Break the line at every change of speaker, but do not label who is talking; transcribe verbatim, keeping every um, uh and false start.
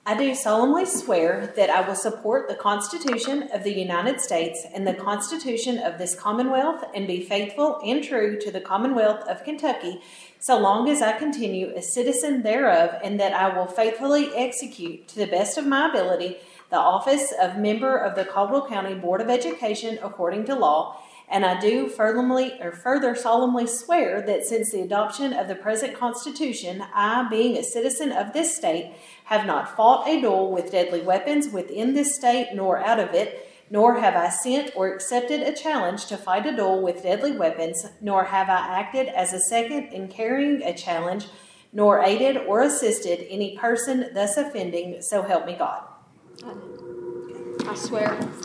I do solemnly swear that I will support the Constitution of the United States and the Constitution of this Commonwealth and be faithful and true to the Commonwealth of Kentucky so long as I continue a citizen thereof, and that I will faithfully execute to the best of my ability the office of member of the Caldwell County Board of Education according to law. And I do furtherly or further solemnly swear that since the adoption of the present Constitution, I, being a citizen of this state, have not fought a duel with deadly weapons within this state nor out of it, nor have I sent or accepted a challenge to fight a duel with deadly weapons, nor have I acted as a second in carrying a challenge, nor aided or assisted any person thus offending, so help me God.
I swear.